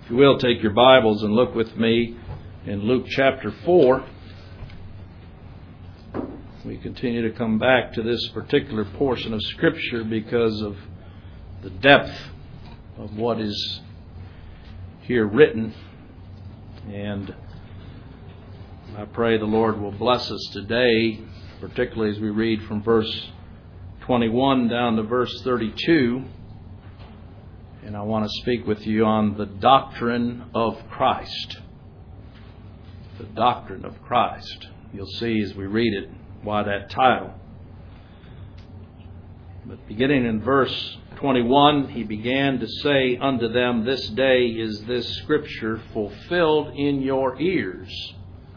If you will, take your Bibles and look with me in Luke chapter 4. We continue to come back to this particular portion of Scripture because of the depth of what is here written. And I pray the Lord will bless us today, particularly as we read from verse 21 down to verse 32. And I want to speak with you on the doctrine of Christ. The doctrine of Christ. You'll see as we read it why that title. But beginning in verse 21, he began to say unto them, This day is this scripture fulfilled in your ears.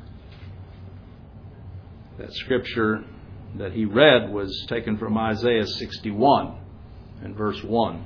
That scripture that he read was taken from Isaiah 61 and verse 1.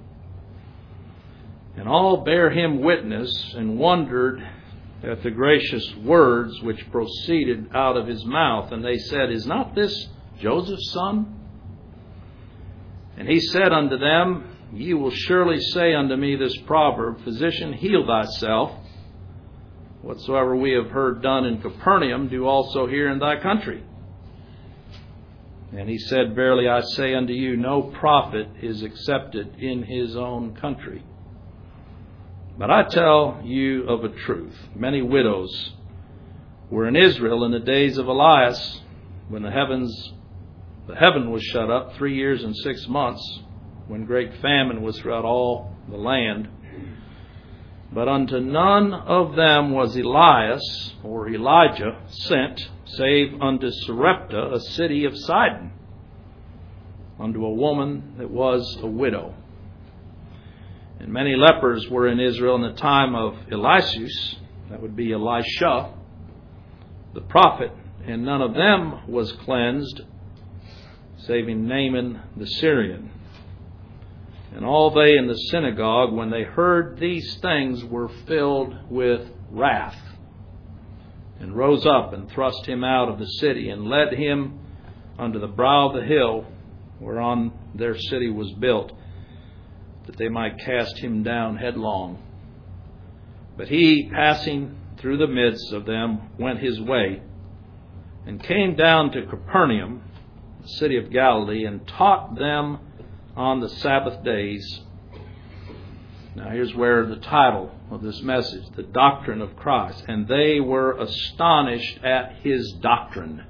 And all bare him witness and wondered at the gracious words which proceeded out of his mouth. And they said, Is not this Joseph's son? And he said unto them, Ye will surely say unto me this proverb, Physician, heal thyself. Whatsoever we have heard done in Capernaum, do also here in thy country. And he said, Verily I say unto you, no prophet is accepted in his own country. But I tell you of a truth, many widows were in Israel in the days of Elias, when the heaven was shut up 3 years and 6 months, when great famine was throughout all the land. But unto none of them was Elias, or Elijah, sent, save unto Sarepta, a city of Sidon, unto a woman that was a widow. And many lepers were in Israel in the time of Eliseus, that would be Elisha, the prophet, and none of them was cleansed, saving Naaman the Syrian. And all they in the synagogue, when they heard these things, were filled with wrath, and rose up and thrust him out of the city, and led him unto the brow of the hill whereon their city was built, that they might cast him down headlong. But he, passing through the midst of them, went his way, and came down to Capernaum, the city of Galilee, and taught them on the Sabbath days. Now here's where the title of this message, the doctrine of Christ. And they were astonished at his doctrine,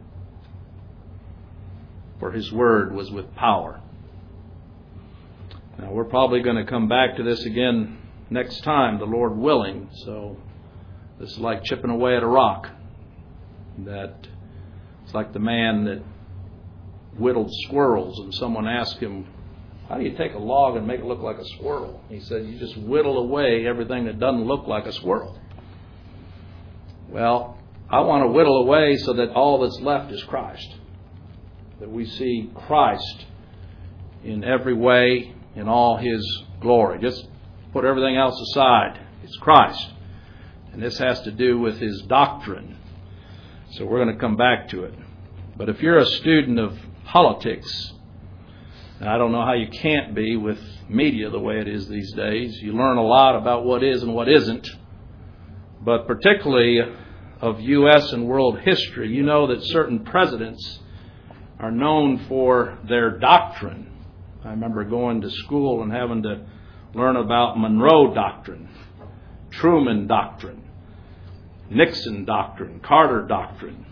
for his word was with power. Now, we're probably going to come back to this again next time, the Lord willing. So this is like chipping away at a rock. That it's like the man that whittled squirrels, and someone asked him, how do you take a log and make it look like a squirrel? He said, you just whittle away everything that doesn't look like a squirrel. Well, I want to whittle away so that all that's left is Christ. That we see Christ in every way, in all his glory. Just put everything else aside. It's Christ. And this has to do with his doctrine. So we're going to come back to it. But if you're a student of politics, and I don't know how you can't be with media the way it is these days, you learn a lot about what is and what isn't. But particularly of U.S. and world history, you know that certain presidents are known for their doctrine. I remember going to school and having to learn about Monroe Doctrine, Truman Doctrine, Nixon Doctrine, Carter Doctrine,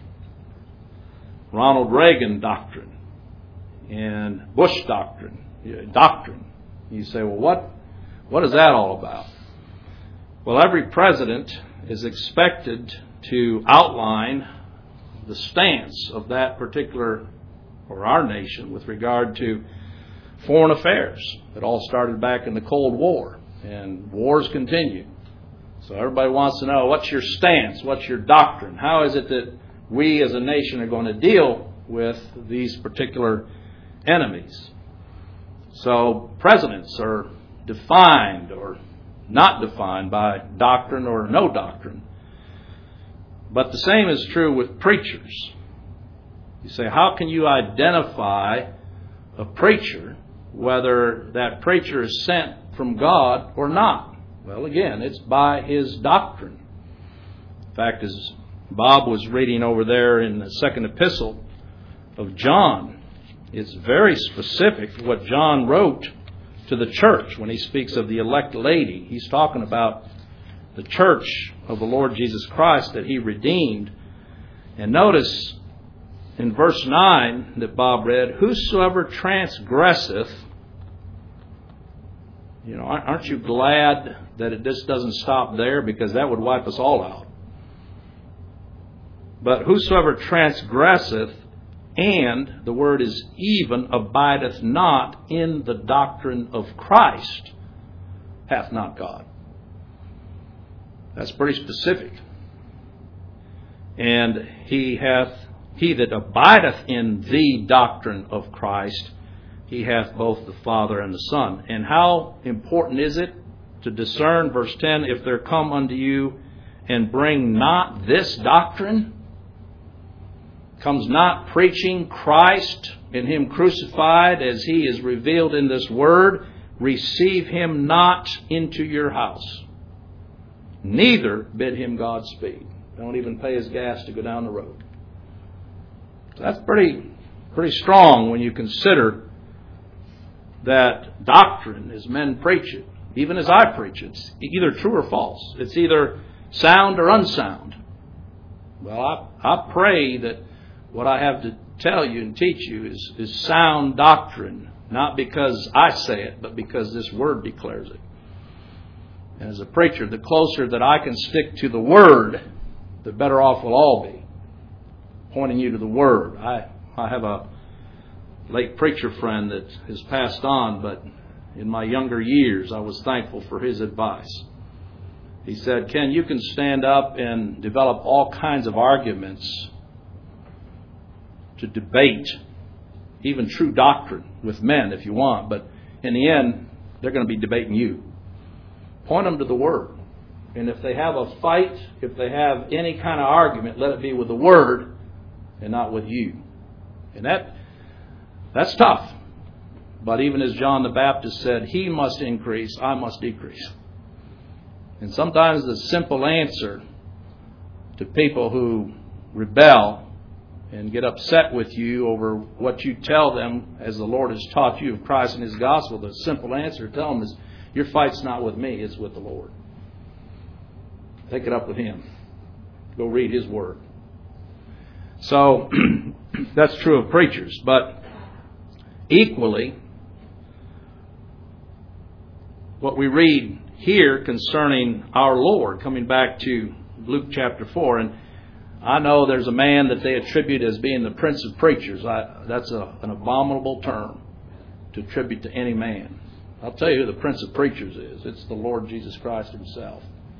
Ronald Reagan Doctrine, and Bush Doctrine. You say, well, what is that all about? Well, every president is expected to outline the stance of that particular, or our nation, with regard to foreign affairs. It all started back in the Cold War, and wars continue. So everybody wants to know, what's your stance? What's your doctrine? How is it that we as a nation are going to deal with these particular enemies? So presidents are defined or not defined by doctrine or no doctrine. But the same is true with preachers. You say, how can you identify a preacher, whether that preacher is sent from God or not? Well, again, it's by His doctrine. In fact, as Bob was reading over there in the second epistle of John, it's very specific what John wrote to the church when he speaks of the elect lady. He's talking about the church of the Lord Jesus Christ that He redeemed. And notice in verse 9 that Bob read, whosoever transgresseth. Aren't you glad that it just doesn't stop there, because that would wipe us all out. But whosoever transgresseth, and the word is even, abideth not in the doctrine of Christ, hath not God. That's pretty specific. And he that abideth in the doctrine of Christ, he hath both the Father and the Son. And how important is it to discern, verse 10, if there come unto you and bring not this doctrine, comes not preaching Christ and Him crucified as He is revealed in this word, receive him not into your house. Neither bid him Godspeed. Don't even pay his gas to go down the road. So that's pretty strong when you consider that doctrine as men preach it, even as I preach it. It's either true or false. It's either sound or unsound. Well, I pray that what I have to tell you and teach you is sound doctrine, not because I say it, but because this Word declares it. And as a preacher, the closer that I can stick to the Word, the better off we'll all be. Pointing you to the Word. I have a late preacher friend that has passed on, but in my younger years, I was thankful for his advice. He said, Ken, you can stand up and develop all kinds of arguments to debate even true doctrine with men if you want, but in the end, they're going to be debating you. Point them to the Word. And if they have a fight, if they have any kind of argument, let it be with the Word and not with you. And that's tough. But even as John the Baptist said, he must increase, I must decrease. And sometimes the simple answer to people who rebel and get upset with you over what you tell them as the Lord has taught you of Christ and His gospel, the simple answer to tell them is, your fight's not with me, it's with the Lord. Take it up with Him. Go read His Word. So, that's true of preachers. But equally, what we read here concerning our Lord, coming back to Luke chapter 4, and I know there's a man that they attribute as being the Prince of Preachers. That's an abominable term to attribute to any man. I'll tell you who the Prince of Preachers is. It's the Lord Jesus Christ Himself.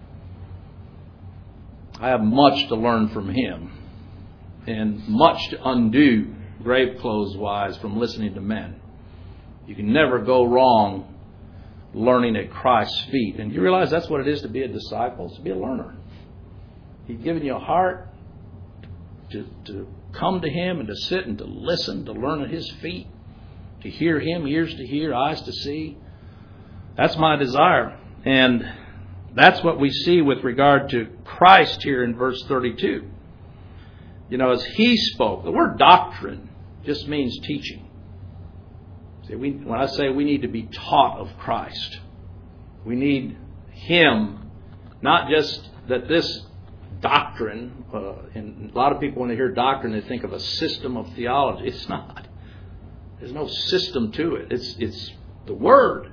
I have much to learn from Him and much to undo, grave clothes wise, from listening to men. You can never go wrong learning at Christ's feet. And you realize that's what it is to be a disciple, it's to be a learner. He's given you a heart to come to Him and to sit and to listen, to learn at His feet, to hear Him, ears to hear, eyes to see. That's my desire. And that's what we see with regard to Christ here in verse 32. As He spoke, the word doctrine just means teaching. See, when I say we need to be taught of Christ, we need Him, not just that this doctrine, and a lot of people when they hear doctrine, they think of a system of theology. It's not. There's no system to it. It's the Word.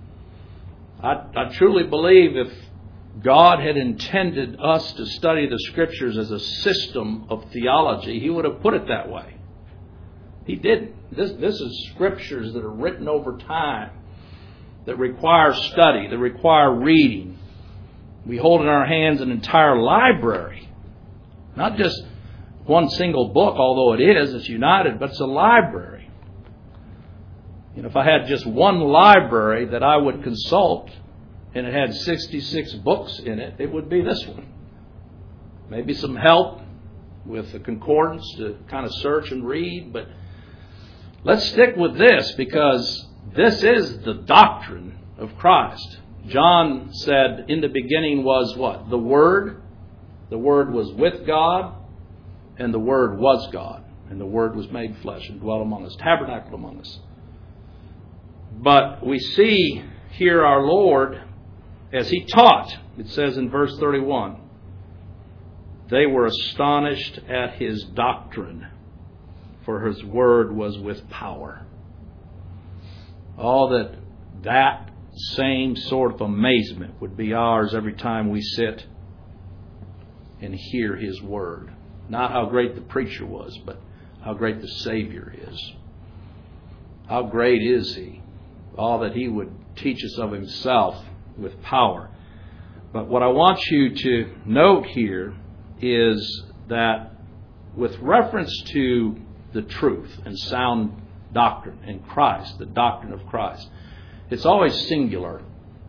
I truly believe if God had intended us to study the Scriptures as a system of theology, He would have put it that way. He didn't. This is Scriptures that are written over time, that require study, that require reading. We hold in our hands an entire library. Not just one single book, although it's united, but it's a library. If I had just one library that I would consult, and it had 66 books in it, it would be this one. Maybe some help with the concordance to kind of search and read, but let's stick with this because this is the doctrine of Christ. John said, in the beginning was what? The Word. The Word was with God, and the Word was God. And the Word was made flesh and dwelt among us, tabernacled among us. But we see here our Lord, as He taught, it says in verse 31, they were astonished at His doctrine, for His Word was with power. All that same sort of amazement would be ours every time we sit and hear His Word. Not how great the preacher was, but how great the Savior is. How great is He? All that He would teach us of Himself with power. But what I want you to note here is that with reference to the truth and sound doctrine in Christ, the doctrine of Christ, it's always singular.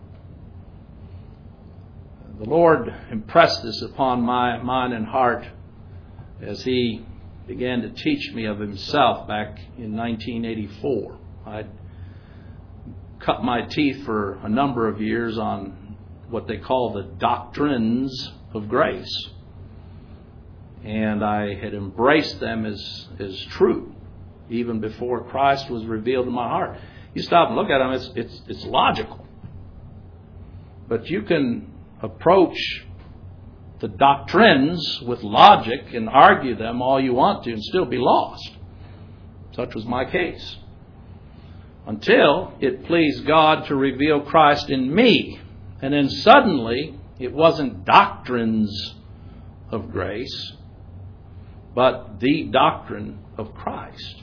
The Lord impressed this upon my mind and heart as He began to teach me of Himself back in 1984. I'd cut my teeth for a number of years on what they call the doctrines of grace. And I had embraced them as true, even before Christ was revealed in my heart. You stop and look at them, it's logical. But you can approach the doctrines with logic and argue them all you want to and still be lost. Such was my case. Until it pleased God to reveal Christ in me. And then suddenly, it wasn't doctrines of grace, but the doctrine of Christ.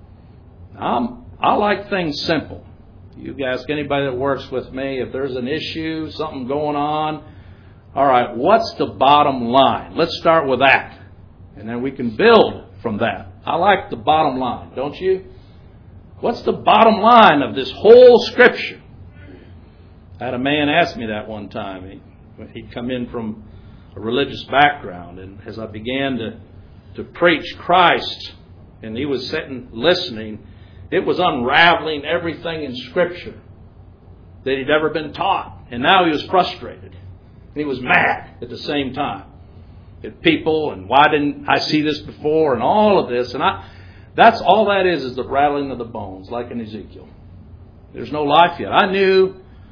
I like things simple. You ask anybody that works with me, if there's an issue, something going on, all right, what's the bottom line? Let's start with that. And then we can build from that. I like the bottom line, don't you? What's the bottom line of this whole Scripture? I had a man ask me that one time. He'd come in from a religious background, and as I began to preach Christ, and he was sitting listening, it was unraveling everything in Scripture that he'd ever been taught. And now he was frustrated. And he was mad at the same time at people, and why didn't I see this before, and all of this. And that's all that is the rattling of the bones, like in Ezekiel. There's no life yet. I knew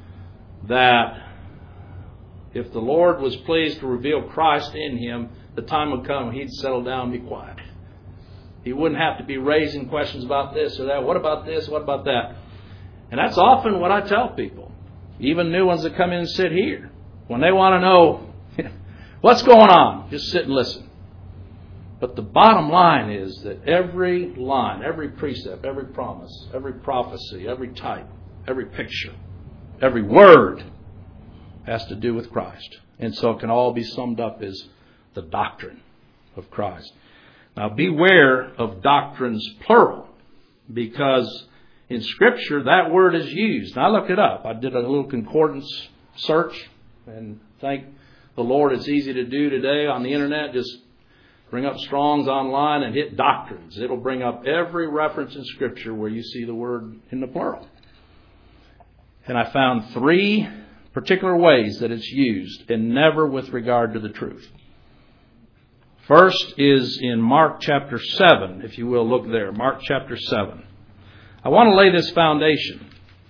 that if the Lord was pleased to reveal Christ in him, the time would come he'd settle down and be quiet. He wouldn't have to be raising questions about this or that. What about this? What about that? And that's often what I tell people, even new ones that come in and sit here. When they want to know what's going on, just sit and listen. But the bottom line is that every line, every precept, every promise, every prophecy, every type, every picture, every word has to do with Christ. And so it can all be summed up as the doctrine of Christ. Now beware of doctrines plural, because in Scripture that word is used. And I looked it up. I did a little concordance search, and thank the Lord it's easy to do today on the internet. Just bring up Strong's online and hit doctrines. It'll bring up every reference in Scripture where you see the word in the plural. And I found 3 particular ways that it's used, and never with regard to the truth. First is in Mark chapter 7, if you will look there. Mark chapter 7. I want to lay this foundation.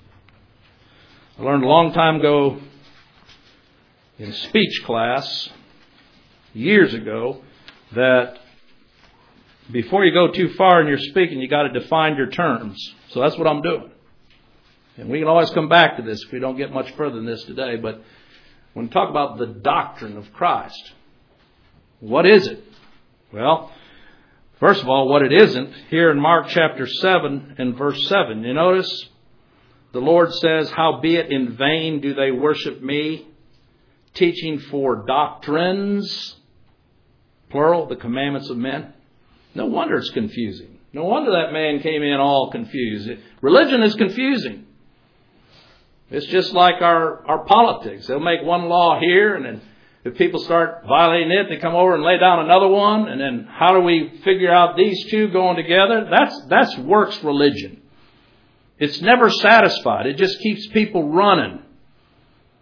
I learned a long time ago in speech class, years ago, that before you go too far in your speaking, you got to define your terms. So that's what I'm doing. And we can always come back to this if we don't get much further than this today. But when we talk about the doctrine of Christ, what is it? Well, first of all, what it isn't, here in Mark chapter 7 and verse 7, you notice the Lord says, "Howbeit in vain do they worship me, teaching for doctrines," plural, the commandments of men. No wonder it's confusing. No wonder that man came in all confused. Religion is confusing. It's just like our politics. They'll make one law here, and then if people start violating it, they come over and lay down another one. And then how do we figure out these two going together? That's works religion. It's never satisfied. It just keeps people running.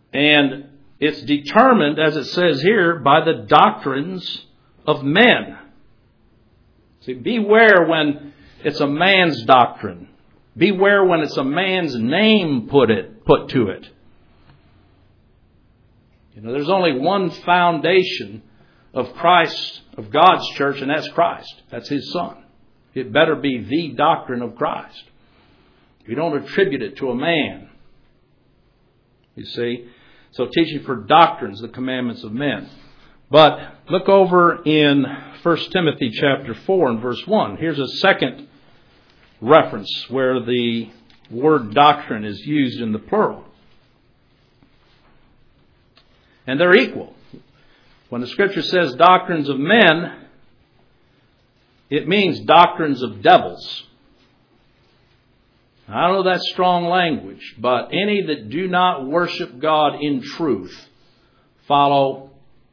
And it's determined, as it says here, by the doctrines of men. See, beware when it's a man's doctrine. Beware when it's a man's name put to it. You know, there's only one foundation of Christ, of God's church, and that's Christ. That's His Son. It better be the doctrine of Christ. You don't attribute it to a man. You see? So teaching for doctrines, the commandments of men. But look over in 1 Timothy chapter 4 and verse 1. Here's a second reference where the word doctrine is used in the plural. And they're equal. When the Scripture says doctrines of men, it means doctrines of devils. I know that's strong language, but any that do not worship God in truth follow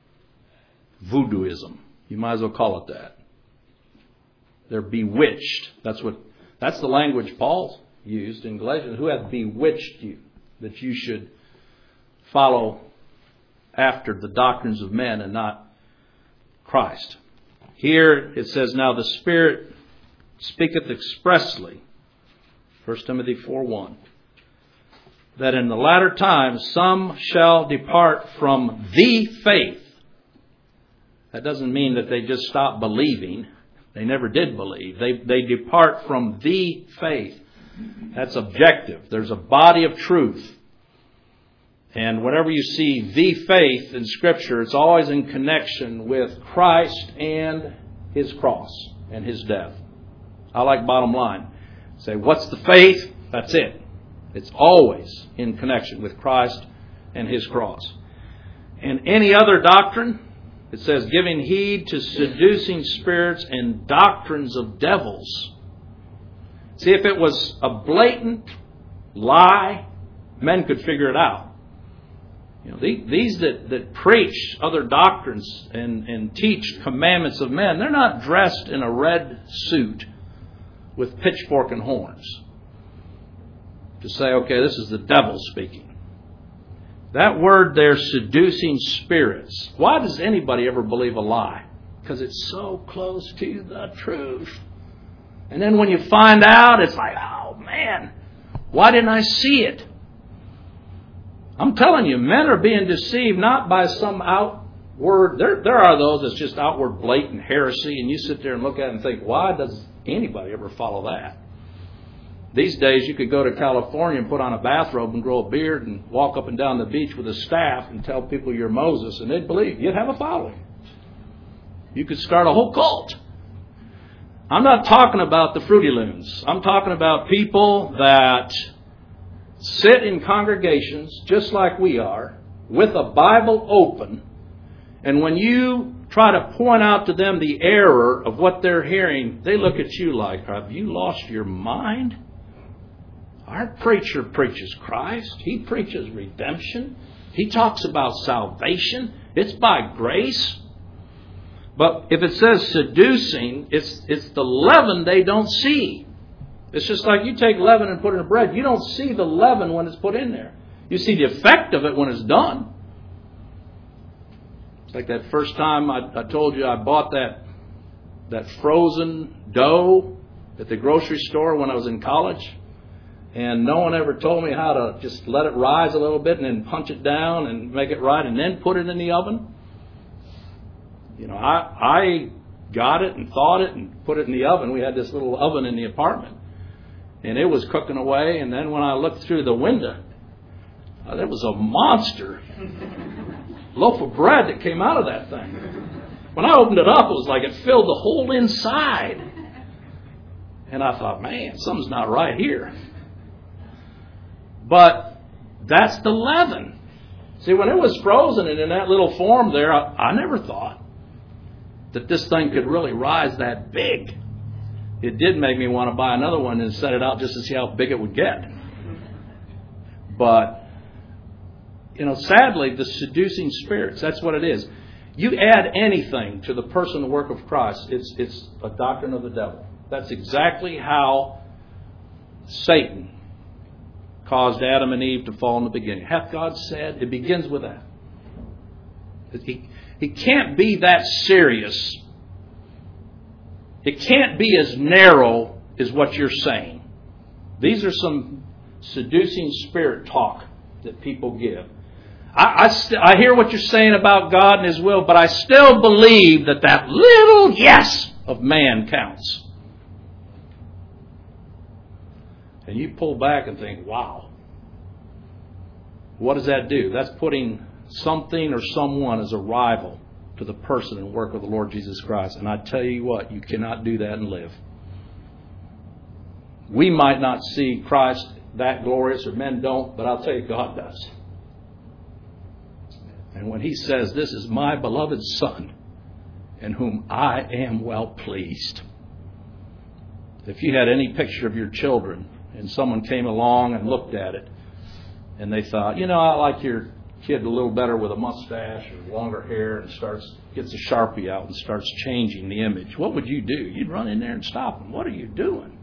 voodooism. You might as well call it that. They're bewitched. That's the language Paul used in Galatians. Who hath bewitched you that you should follow after the doctrines of men and not Christ? Here it says, now the Spirit speaketh expressly, 1 Timothy 4:1, that in the latter times some shall depart from the faith. That doesn't mean that they just stop believing. They never did believe. They depart from the faith. That's objective. There's a body of truth. And whenever you see the faith in Scripture, it's always in connection with Christ and His cross and His death. I like bottom line. Say, what's the faith? That's it. It's always in connection with Christ and His cross. And any other doctrine, it says, giving heed to seducing spirits and doctrines of devils. See, if it was a blatant lie, men could figure it out. You know, these that preach other doctrines and teach commandments of men, they're not dressed in a red suit with pitchfork and horns to say, okay, this is the devil speaking. That word there, seducing spirits. Why does anybody ever believe a lie? Because it's so close to the truth. And then when you find out, it's like, oh man, why didn't I see it? I'm telling you, men are being deceived not by some outward, there are those that's just outward blatant heresy, and you sit there and look at it and think, why does anybody ever follow that? These days you could go to California and put on a bathrobe and grow a beard and walk up and down the beach with a staff and tell people you're Moses, and they'd believe. You'd have a following. You could start a whole cult. I'm not talking about the Fruity Loons. I'm talking about people that sit in congregations just like we are with a Bible open, and when you try to point out to them the error of what they're hearing, they look at you like, have you lost your mind? Our preacher preaches Christ. He preaches redemption. He talks about salvation. It's by grace. But if it says seducing, it's the leaven they don't see. It's just like you take leaven and put it in bread. You don't see the leaven when it's put in there. You see the effect of it when it's done. It's like that first time I told you I bought that frozen dough at the grocery store when I was in college. And no one ever told me how to just let it rise a little bit and then punch it down and make it right and then put it in the oven. You know, I got it and thawed it and put it in the oven. We had this little oven in the apartment. And it was cooking away. And then when I looked through the window, there was a monster loaf of bread that came out of that thing. When I opened it up, it was like it filled the whole inside. And I thought, man, something's not right here. But that's the leaven. See, when it was frozen and in that little form there, I never thought that this thing could really rise that big. It did make me want to buy another one and set it out just to see how big it would get. But, you know, sadly, the seducing spirits, that's what it is. You add anything to the person and work of Christ, it's a doctrine of the devil. That's exactly how Satan caused Adam and Eve to fall in the beginning. Hath God said? It begins with that. It can't be that serious. It can't be as narrow as what you're saying. These are some seducing spirit talk that people give. I hear what you're saying about God and His will, but I still believe that little yes of man counts. And you pull back and think, wow. What does that do? That's putting something or someone as a rival to the person and work of the Lord Jesus Christ. And I tell you what, you cannot do that and live. We might not see Christ that glorious, or men don't, but I'll tell you, God does. And when He says, this is my beloved Son, in whom I am well pleased. If you had any picture of your children, and someone came along and looked at it, and they thought, I like your kid a little better with a mustache or longer hair, and gets a Sharpie out and starts changing the image, what would you do? You'd run in there and stop them. What are you doing?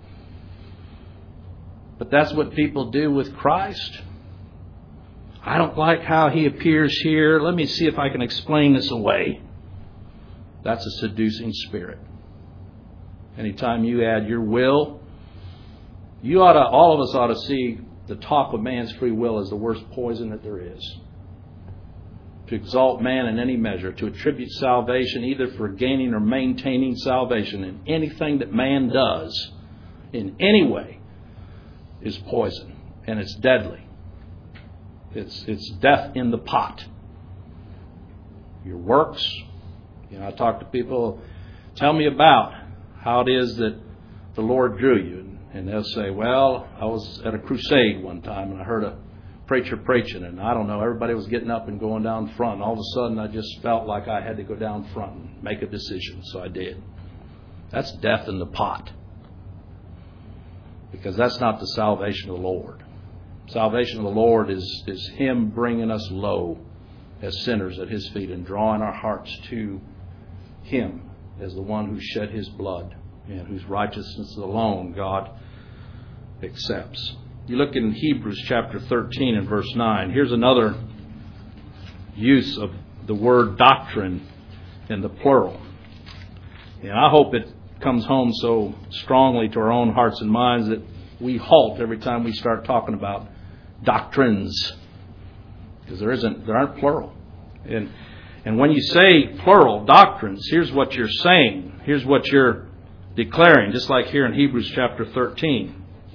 But that's what people do with Christ. I don't like how He appears here. Let me see if I can explain this away. That's a seducing spirit. Anytime you add your will, all of us ought to see the talk of man's free will as the worst poison that there is. To exalt man in any measure, to attribute salvation either for gaining or maintaining salvation in anything that man does in any way is poison, and it's deadly. It's death in the pot. Your works. I talk to people, tell me about how it is that the Lord drew you. And they'll say, well, I was at a crusade one time and I heard a preacher preaching, and I don't know, everybody was getting up and going down front. And all of a sudden I just felt like I had to go down front and make a decision. So I did. That's death in the pot. Because that's not the salvation of the Lord. Salvation of the Lord is Him bringing us low as sinners at His feet and drawing our hearts to Him as the one who shed His blood and whose righteousness alone God accepts. You look in Hebrews chapter 13 and verse 9. Here's another use of the word doctrine in the plural. And I hope it comes home so strongly to our own hearts and minds that we halt every time we start talking about doctrines, because there aren't plural. And when you say plural doctrines, here's what you're saying. Here's what you're declaring, just like here in Hebrews chapter 13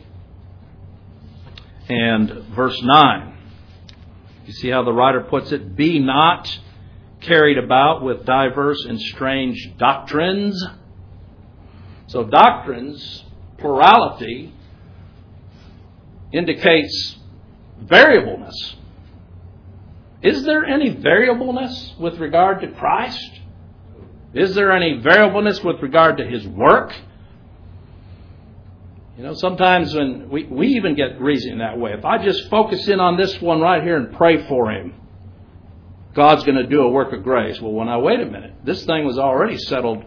and verse 9. You see how the writer puts it? Be not carried about with diverse and strange doctrines. So doctrines, plurality, indicates variableness. Is there any variableness with regard to Christ? Is there any variableness with regard to His work? Sometimes when we even get reasoning that way. If I just focus in on this one right here and pray for him, God's going to do a work of grace. Well, wait a minute. This thing was already settled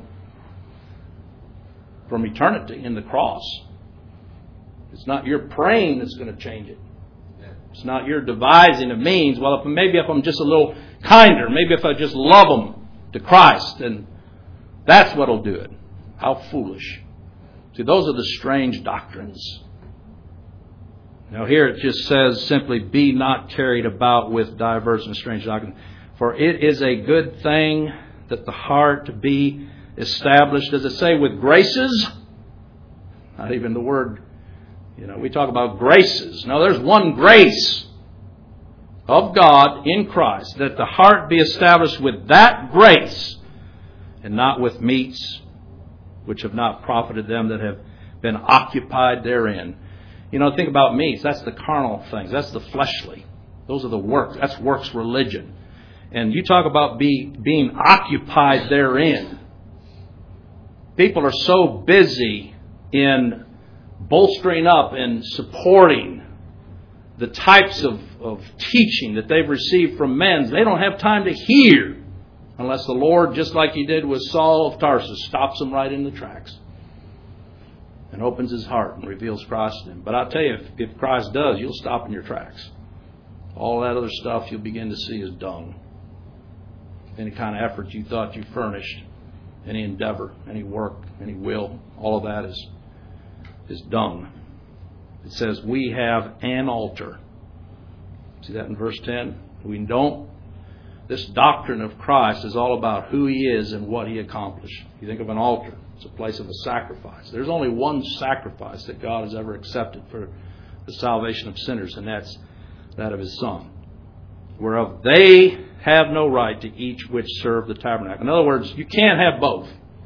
from eternity in the cross. It's not your praying that's going to change it. It's not your devising of means. Well, maybe if I'm just a little kinder, maybe if I just love them to Christ, then that's what will do it. How foolish. See, those are the strange doctrines. Now here it just says simply, be not carried about with diverse and strange doctrines. For it is a good thing that the heart be established, does it say, with graces? Not even the word, we talk about graces. No, there's one grace of God in Christ, that the heart be established with that grace, and not with meats which have not profited them that have been occupied therein. Think about meats. That's the carnal things. That's the fleshly. Those are the works. That's works religion. And you talk about being occupied therein. People are so busy in bolstering up and supporting the types of teaching that they've received from men. They don't have time to hear unless the Lord, just like He did with Saul of Tarsus, stops them right in the tracks. and opens his heart and reveals Christ to him. But I'll tell you, if Christ does, you'll stop in your tracks. All that other stuff you'll begin to see as dung. Any kind of effort you thought you furnished, any endeavor, any work, any will, all of that is dung. It says, we have an altar. See that in verse 10? This doctrine of Christ is all about who He is and what He accomplished. You think of an altar, it's a place of a sacrifice. There's only one sacrifice that God has ever accepted for the salvation of sinners, and that's that of His Son. Whereof they have no right to each which serve the tabernacle. In other words, you can't have both.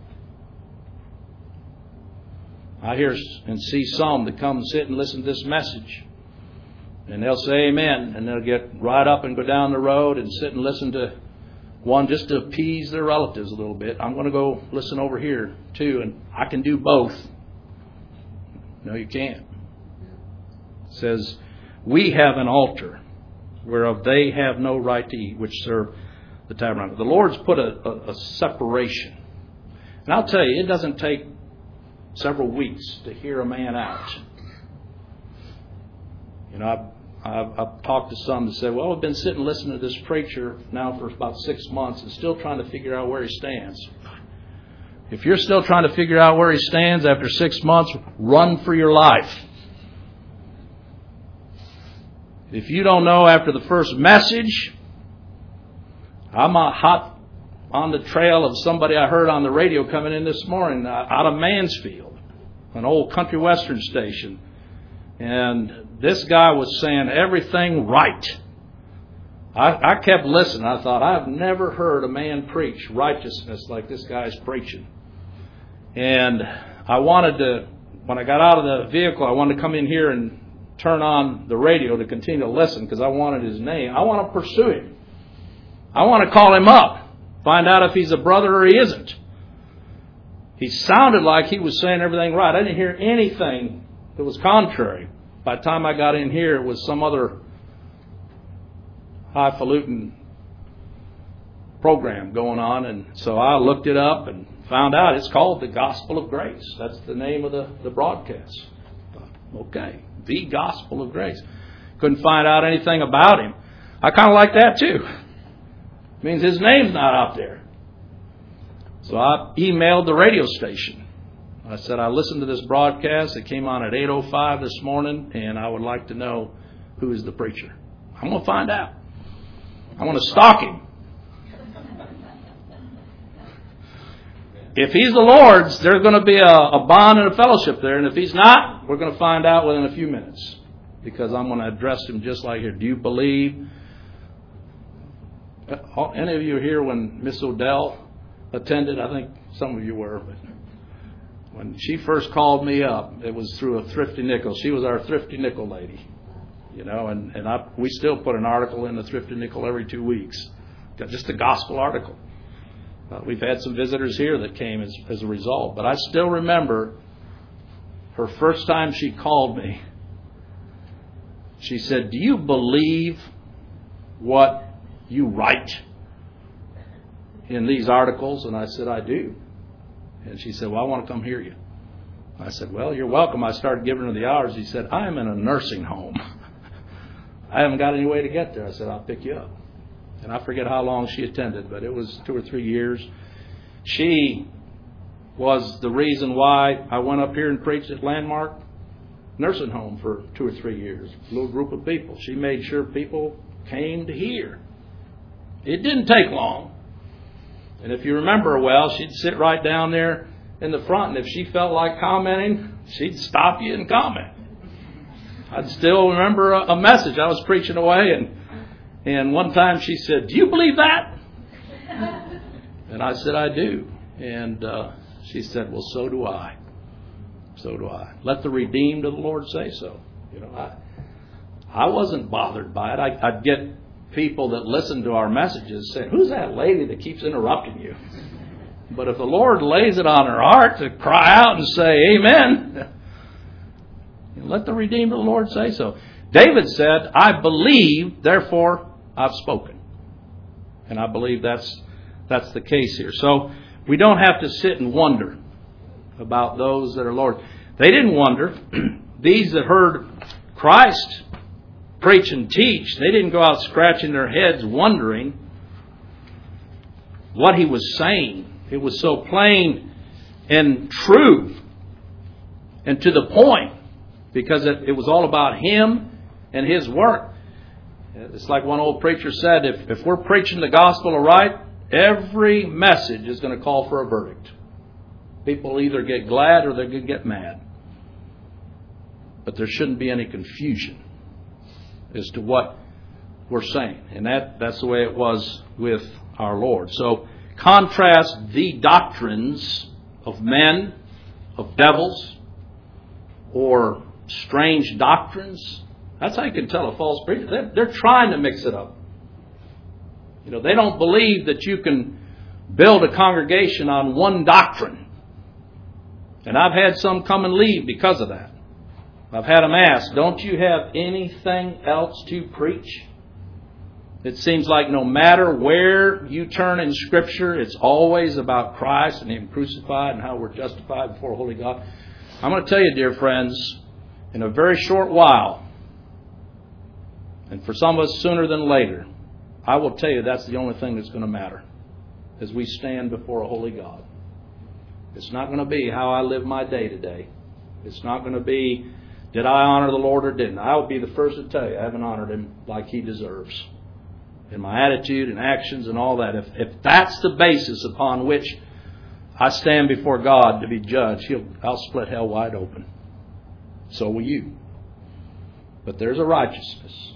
I hear and see some that come and sit and listen to this message. And they'll say amen. And they'll get right up and go down the road and sit and listen to one just to appease their relatives a little bit. I'm going to go listen over here too. And I can do both. No, you can't. It says, we have an altar whereof they have no right to eat, which serve the tabernacle. The Lord's put a separation. And I'll tell you, it doesn't take several weeks to hear a man out. You know, I've talked to some that say, well, I've been sitting listening to this preacher now for about 6 months and still trying to figure out where he stands. If you're still trying to figure out where he stands after 6 months, run for your life. If you don't know after the first message, I'm hot on the trail of somebody I heard on the radio coming in this morning out of Mansfield, an old country western station. And this guy was saying everything right. I kept listening. I thought, I've never heard a man preach righteousness like this guy's preaching. And I wanted to, when I got out of the vehicle, I wanted to come in here and turn on the radio to continue to listen because I wanted his name. I want to pursue him. I want to call him up, find out if he's a brother or he isn't. He sounded like he was saying everything right. I didn't hear anything that was contrary. By the time I got in here, it was some other highfalutin program going on. And so I looked it up and found out it's called the Gospel of Grace. That's the name of the broadcast. Okay, the Gospel of Grace. Couldn't find out anything about him. I kind of like that too. It means his name's not out there. So I emailed the radio station. I said, I listened to this broadcast. It came on at 8:05 this morning, and I would like to know who is the preacher. I'm going to find out. I want to stalk him. If he's the Lord's, there's going to be a bond and a fellowship there. And if he's not, we're going to find out within a few minutes. Because I'm going to address him just like here. Do you believe? Any of you here when Miss Odell attended? I think some of you were. But when she first called me up, it was through a Thrifty Nickel. She was our Thrifty Nickel lady. You know, and we still put an article in the Thrifty Nickel every 2 weeks. Just a gospel article. We've had some visitors here that came as a result. But I still remember her first time she called me. She said, do you believe what you write in these articles? And I said, I do. And she said, well, I want to come hear you. I said, well, you're welcome. I started giving her the hours. He said, I am in a nursing home. I haven't got any way to get there. I said, I'll pick you up. And I forget how long she attended, but it was 2 or 3 years. She was the reason why I went up here and preached at Landmark Nursing Home for 2 or 3 years. A little group of people. She made sure people came to hear. It didn't take long. And if you remember well, she'd sit right down there in the front, and if she felt like commenting, she'd stop you and comment. I'd still remember a message. I was preaching away, and one time she said, do you believe that? And I said, I do. And she said, well, so do I. So do I. Let the redeemed of the Lord say so. You know, I wasn't bothered by it. I'd get people that listen to our messages saying, who's that lady that keeps interrupting you? But if the Lord lays it on her heart to cry out and say, amen, let the redeemed of the Lord say so. David said, I believe, therefore I've spoken. And I believe that's the case here. So we don't have to sit and wonder about those that are Lord. They didn't wonder. These that heard Christ preach and teach, they didn't go out scratching their heads wondering what He was saying. It was so plain and true and to the point, because it was all about Him and His work. It's like one old preacher said, if we're preaching the gospel right, every message is going to call for a verdict. People either get glad or they're going to get mad. But there shouldn't be any confusion as to what we're saying. And that's the way it was with our Lord. So contrast the doctrines of men, of devils, or strange doctrines. That's how you can tell a false preacher. They're trying to mix it up. They don't believe that you can build a congregation on one doctrine. And I've had some come and leave because of that. I've had them ask, don't you have anything else to preach? It seems like no matter where you turn in Scripture, it's always about Christ and Him crucified and how we're justified before a holy God. I'm going to tell you, dear friends, in a very short while, and for some of us sooner than later, I will tell you that's the only thing that's going to matter as we stand before a holy God. It's not going to be how I live my day to day. It's not going to be, did I honor the Lord or didn't? I would be the first to tell you I haven't honored Him like He deserves. In my attitude and actions and all that. If that's the basis upon which I stand before God to be judged, I'll split hell wide open. So will you. But there's a righteousness.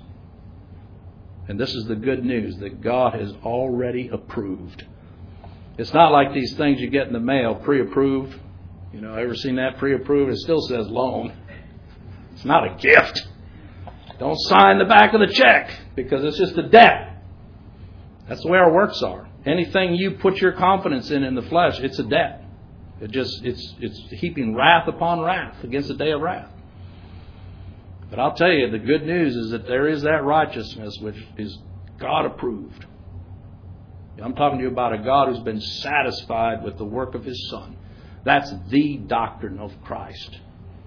And this is the good news that God has already approved. It's not like these things you get in the mail, pre-approved. Ever seen that pre-approved? It still says loan. It's not a gift. Don't sign the back of the check because it's just a debt. That's the way our works are. Anything you put your confidence in the flesh, it's a debt. It's heaping wrath upon wrath against the day of wrath. But I'll tell you, the good news is that there is that righteousness which is God approved. I'm talking to you about a God who's been satisfied with the work of His Son. That's the doctrine of Christ.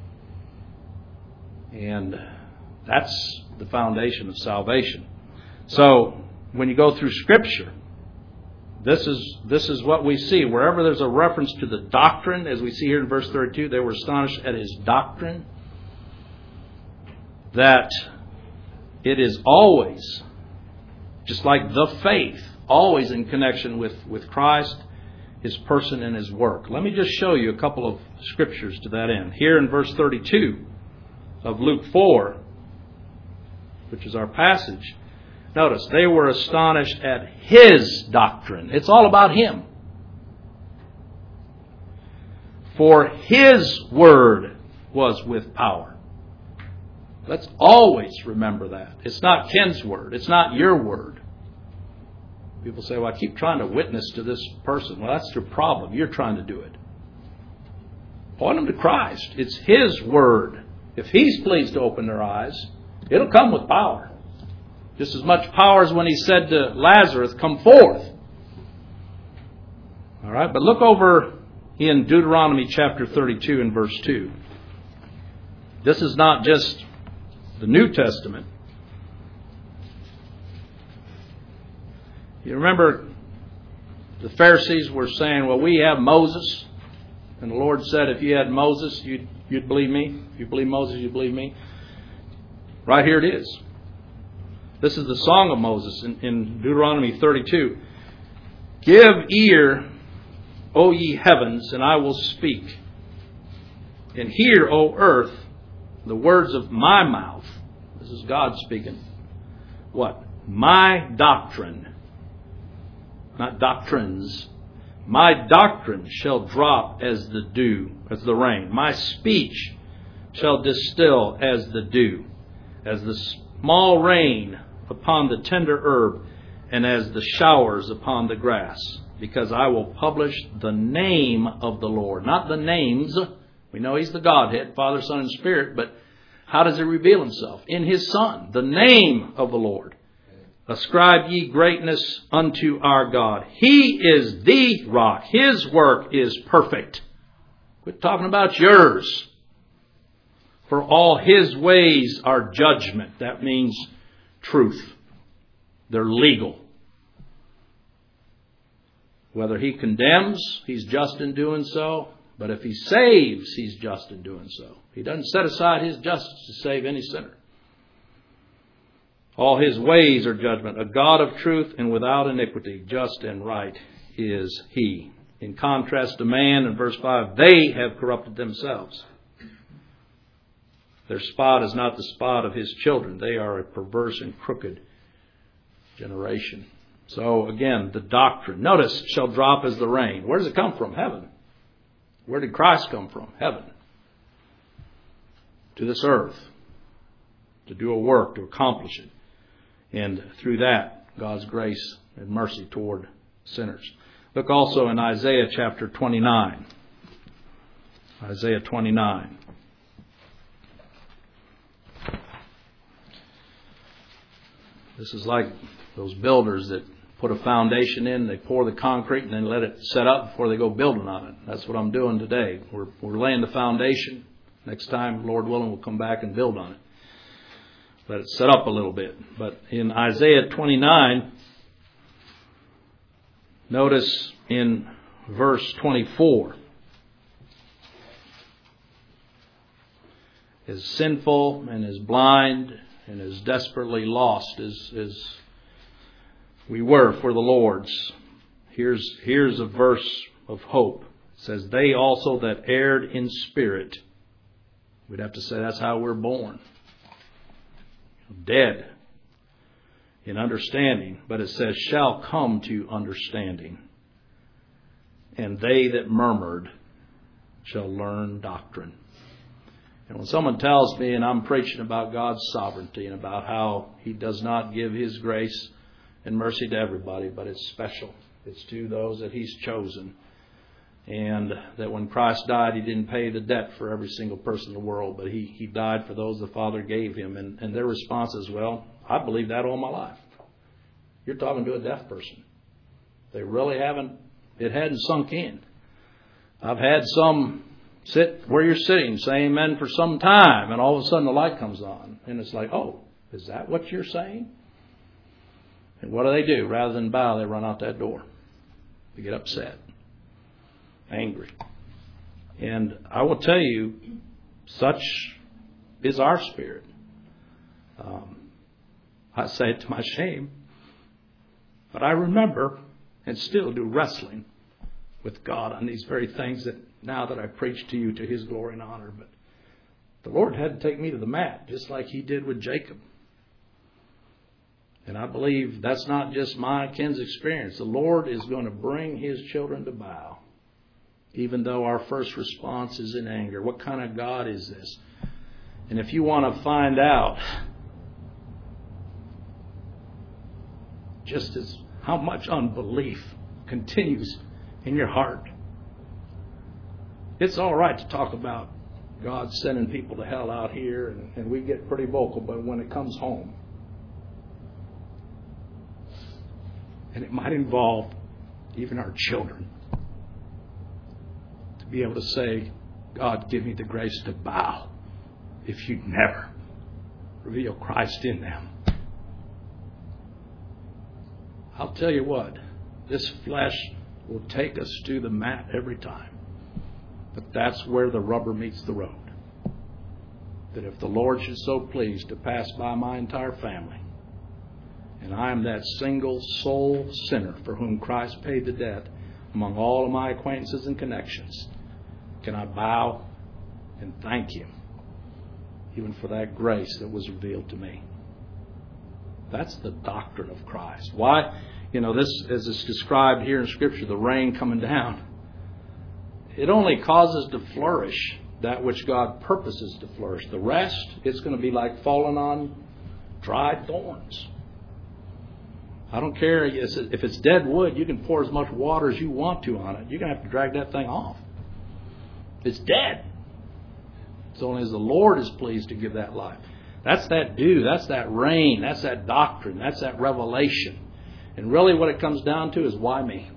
And that's the foundation of salvation. So, when you go through Scripture, this is what we see. Wherever there's a reference to the doctrine, as we see here in verse 32, they were astonished at His doctrine. That it is always, just like the faith, always in connection with Christ, His person and His work. Let me just show you a couple of scriptures to that end. Here in verse 32 of Luke 4, which is our passage, notice, they were astonished at His doctrine. It's all about Him. For His word was with power. Let's always remember that. It's not Ken's word. It's not your word. People say, well, I keep trying to witness to this person. Well, that's your problem. You're trying to do it. Point them to Christ. It's His word. If He's pleased to open their eyes, it'll come with power. Just as much power as when He said to Lazarus, come forth. All right, but look over in Deuteronomy chapter 32 and verse 2. This is not just the New Testament. You remember the Pharisees were saying, well, we have Moses. And the Lord said, if you had Moses, you'd believe me. If you believe Moses, you believe me. Right here it is. This is the song of Moses in Deuteronomy 32. Give ear, O ye heavens, and I will speak. And hear, O earth, the words of my mouth. This is God speaking. What? My doctrine. Not doctrines. My doctrine shall drop as the dew, as the rain. My speech shall distill as the dew, as the small rain upon the tender herb, and as the showers upon the grass. Because I will publish the name of the Lord. Not the names. We know He's the Godhead, Father, Son, and Spirit, but how does He reveal Himself? In His Son, the name of the Lord. Ascribe ye greatness unto our God. He is the rock. His work is perfect. Quit talking about yours. For all His ways are judgment. That means truth. They're legal. Whether He condemns, He's just in doing so. But if He saves, He's just in doing so. He doesn't set aside His justice to save any sinner. All His ways are judgment. A God of truth and without iniquity, just and right is He. In contrast to man, in verse 5, they have corrupted themselves. Their spot is not the spot of His children. They are a perverse and crooked generation. So again, the doctrine. Notice, shall drop as the rain. Where does it come from? Heaven. Where did Christ come from? Heaven. To this earth. To do a work, to accomplish it. And through that, God's grace and mercy toward sinners. Look also in Isaiah chapter 29. Isaiah 29. This is like those builders that put a foundation in, they pour the concrete and then let it set up before they go building on it. That's what I'm doing today. We're laying the foundation. Next time, Lord willing, we'll come back and build on it. Let it set up a little bit. But in Isaiah 29, notice in verse 24, as sinful and as blind and as desperately lost as we were for the Lord's, here's a verse of hope. It says, they also that erred in spirit. We'd have to say that's how we're born. Dead in understanding. But it says, shall come to understanding. And they that murmured shall learn doctrine. And when someone tells me, and I'm preaching about God's sovereignty and about how He does not give His grace and mercy to everybody, but it's special. It's to those that He's chosen. And that when Christ died, He didn't pay the debt for every single person in the world, but He died for those the Father gave Him. And their response is, well, I believe that all my life. You're talking to a deaf person. They really it hadn't sunk in. I've had some sit where you're sitting, say amen for some time, and all of a sudden the light comes on. And it's like, oh, is that what you're saying? And what do? Rather than bow, they run out that door. They get upset, angry. And I will tell you, such is our spirit. I say it to my shame, but I remember and still do wrestling with God on these very things that now that I preach to you to His glory and honor. But the Lord had to take me to the mat, just like He did with Jacob. And I believe that's not just my Ken's experience. The Lord is going to bring His children to bow, even though our first response is in anger. What kind of God is this? And if you want to find out just as how much unbelief continues in your heart, it's all right to talk about God sending people to hell out here, and we get pretty vocal, but when it comes home, and it might involve even our children, to be able to say, God, give me the grace to bow if you never reveal Christ in them. I'll tell you what, this flesh will take us to the mat every time. But that's where the rubber meets the road. That if the Lord should so please to pass by my entire family, and I am that single soul sinner for whom Christ paid the debt among all of my acquaintances and connections, can I bow and thank Him even for that grace that was revealed to me? That's the doctrine of Christ. Why? This, as it's described here in Scripture, the rain coming down, it only causes to flourish that which God purposes to flourish. The rest, it's going to be like falling on dried thorns. I don't care if it's dead wood, you can pour as much water as you want to on it. You're going to have to drag that thing off. It's dead. It's only as the Lord is pleased to give that life. That's that dew. That's that rain. That's that doctrine. That's that revelation. And really what it comes down to is, why me?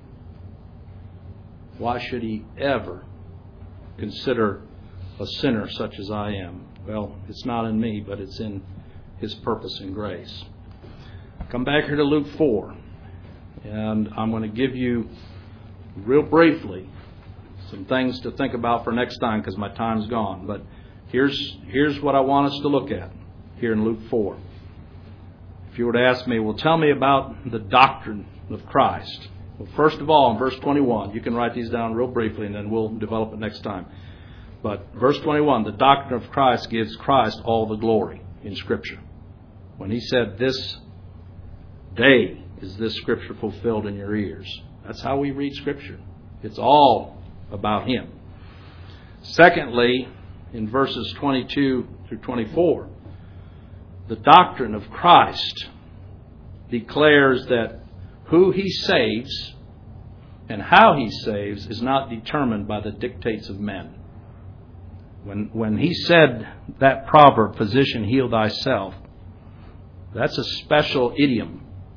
Why should He ever consider a sinner such as I am Well, it's not in me, but it's in His purpose and grace. Come back here to Luke 4. And I'm going to give you, real briefly, some things to think about for next time because my time's gone. But here's what I want us to look at here in Luke 4. If you were to ask me, well, tell me about the doctrine of Christ. Well, first of all, in verse 21, you can write these down real briefly and then we'll develop it next time. But verse 21, the doctrine of Christ gives Christ all the glory in Scripture. When He said, this day is this Scripture fulfilled in your ears. That's how we read Scripture. It's all about Him. Secondly, in verses 22 through 24, the doctrine of Christ declares that who He saves and how He saves is not determined by the dictates of men. When He said that proverb, physician, heal thyself, that's a special idiom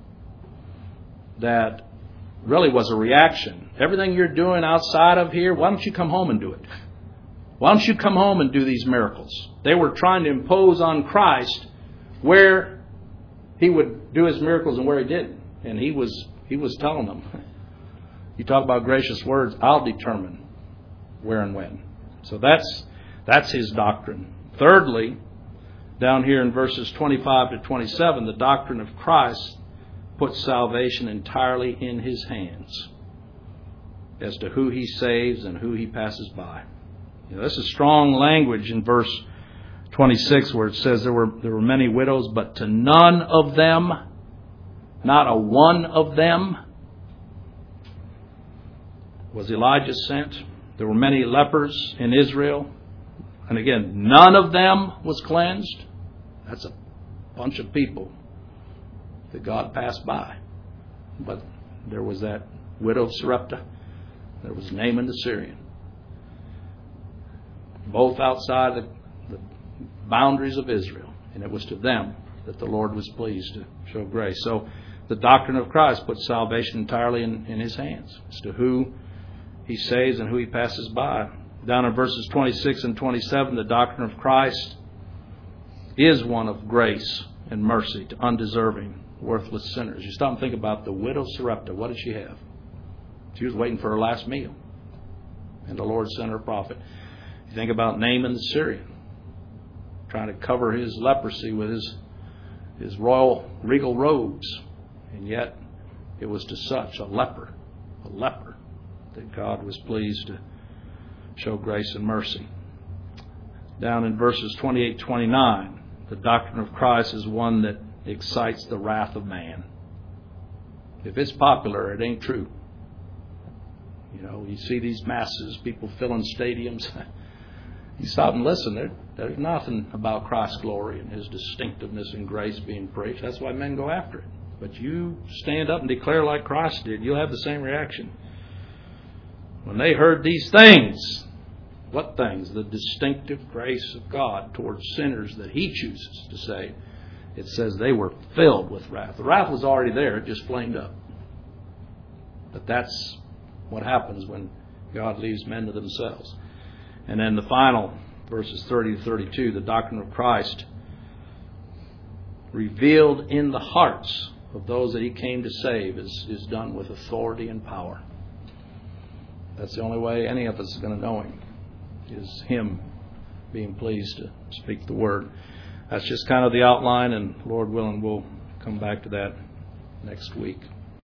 that really was a reaction. Everything you're doing outside of here, why don't you come home and do it? Why don't you come home and do these miracles? They were trying to impose on Christ where He would do His miracles and where He didn't. And He was telling them, you talk about gracious words, I'll determine where and when. So that's His doctrine. Thirdly, down here in verses 25 to 27, the doctrine of Christ puts salvation entirely in His hands as to who He saves and who He passes by. This is strong language in verse 26 where it says there were many widows, but to none of them, not a one of them, was Elijah sent. There were many lepers in Israel. And again, none of them was cleansed. That's a bunch of people that God passed by. But there was that widow of Sarepta. There was Naaman the Syrian. Both outside the boundaries of Israel. And it was to them that the Lord was pleased to show grace. So the doctrine of Christ puts salvation entirely in His hands as to who He saves and who He passes by. Down in verses 26 and 27, the doctrine of Christ is one of grace and mercy to undeserving, worthless sinners. You stop and think about the widow Sarepta. What did she have? She was waiting for her last meal. And the Lord sent her a prophet. You think about Naaman the Syrian, trying to cover his leprosy with his royal regal robes. And yet, it was to such a leper, that God was pleased to show grace and mercy. Down in verses 28-29, the doctrine of Christ is one that excites the wrath of man. If it's popular, it ain't true. You see these masses, people filling stadiums. You stop and listen. There's nothing about Christ's glory and His distinctiveness and grace being preached. That's why men go after it. But you stand up and declare like Christ did, you'll have the same reaction. When they heard these things, what things? The distinctive grace of God towards sinners that He chooses to save. It says they were filled with wrath. The wrath was already there, it just flamed up. But that's what happens when God leaves men to themselves. And then the final, verses 30 to 32, the doctrine of Christ revealed in the hearts of those that He came to save is done with authority and power. That's the only way any of us is going to know Him, is Him being pleased to speak the Word. That's just kind of the outline, and Lord willing, we'll come back to that next week.